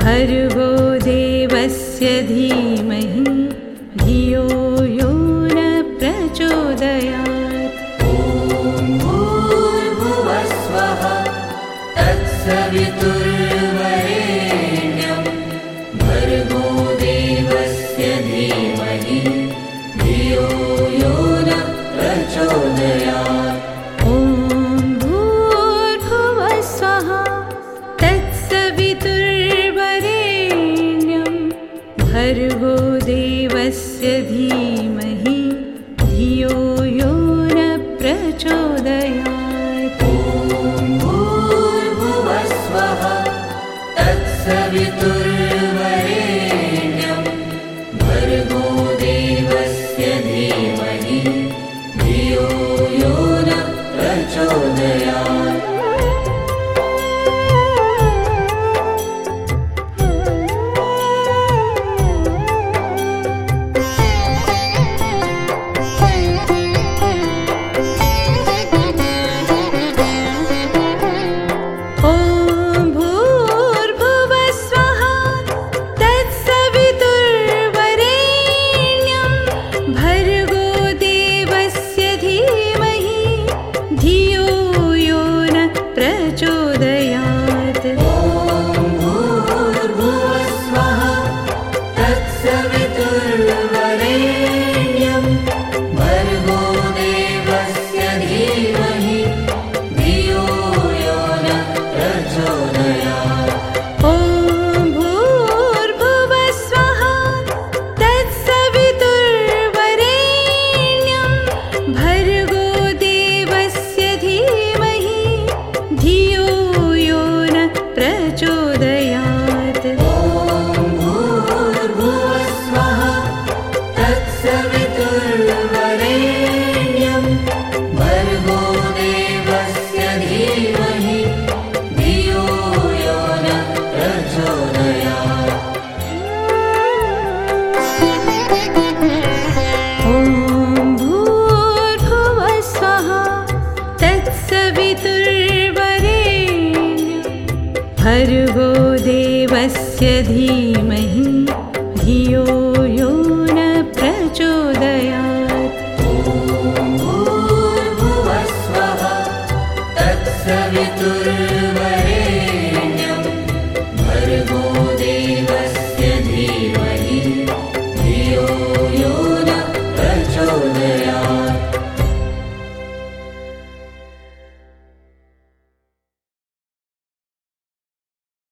भर्गो देवस्य धीमहि धियो यो न प्रचोदयात्। ॐ भूर्भुवस्वः तत्सवितुर्वरेण्यं भर्गो देवस्य धीमहि धियो यो न प्रचोदयात्। ॐ भूर्भुवस्वः तत्सवितुर्वरेण्यं भर्गो देवस्य धीमहि धियो यो न प्रचोदयात्। ॐ भूर्भुवस्वः तत्सवितुर्वरेण्यं भर्गो देवस्य धीमहि धियो यो न प्रचोदयात्। भर्गो देवस्य धीमहि धियो यो न प्रचोदयात्।